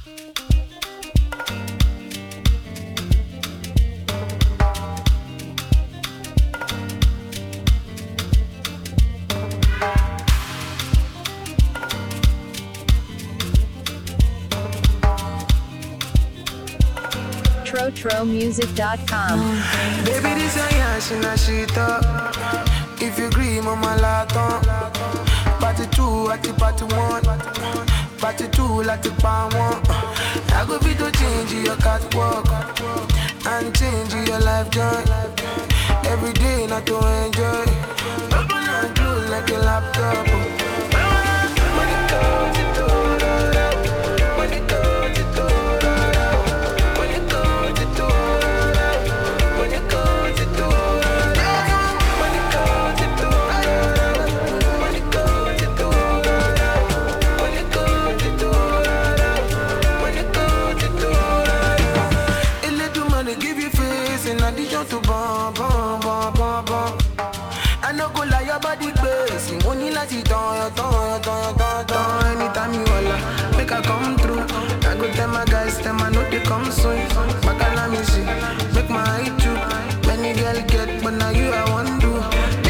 TroTroMusic.com. Baby, this a yash in a shit up. If you agree, mama laton. Party 2 at the party 1. Party 2 like the pan 1. I go be to change your catwalk and change your life joy. Every day not to enjoy. Open and close like a laptop. When it goes, it goes. When it goes, it goes. When it goes, it goes. When it goes, it goes. When it goes, it goes. When it goes, it goes. When it goes, it goes. When it goes, it goes. A little money give you face in addition to bomb, bomb, bomb, bomb, bomb. I no go lie, your body crazy. Money like it on. Anytime you holla, make I come through. I go tell my guys, them I know they come soon. Back and me see, make my eye true. Many girl get, but now you I want to.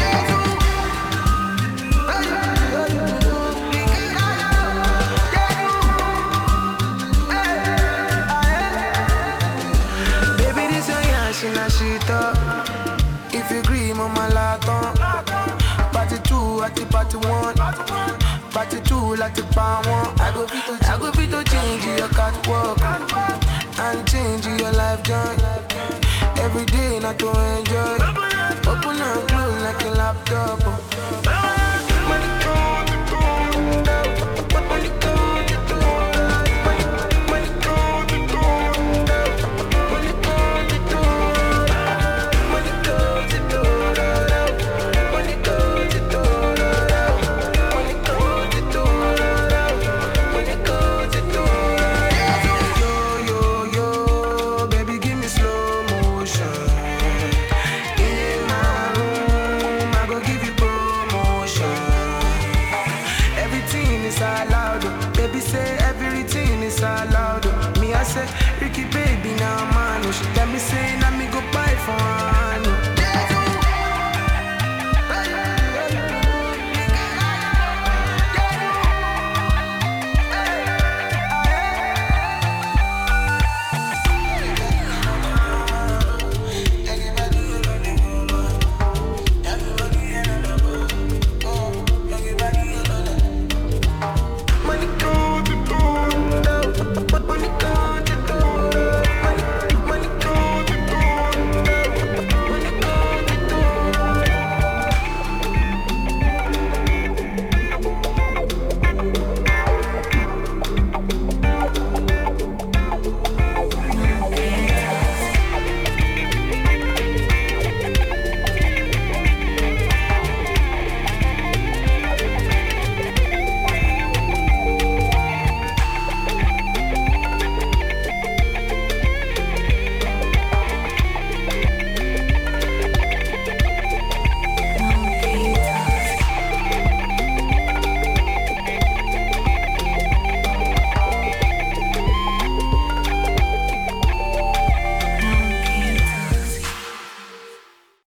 Baby, this your yash in a shit up. If you agree, mama laton. Party 2 at the party 1. Party 2 like the pan 1. I go be to change your catwalk and change your life joy. Every day not to enjoy. Open and close like a laptop. When it goes, it goes. When it goes, it goes. When it goes, it goes. When it goes, it goes. When it goes, it goes. When it goes, it goes. When it goes, it goes. When it goes, it goes. Yo, yo, yo, baby, give me slow motion. In my room, I go give you promotion. Everything is allowed, baby say everything is allowed. Me I say, Ricky, baby.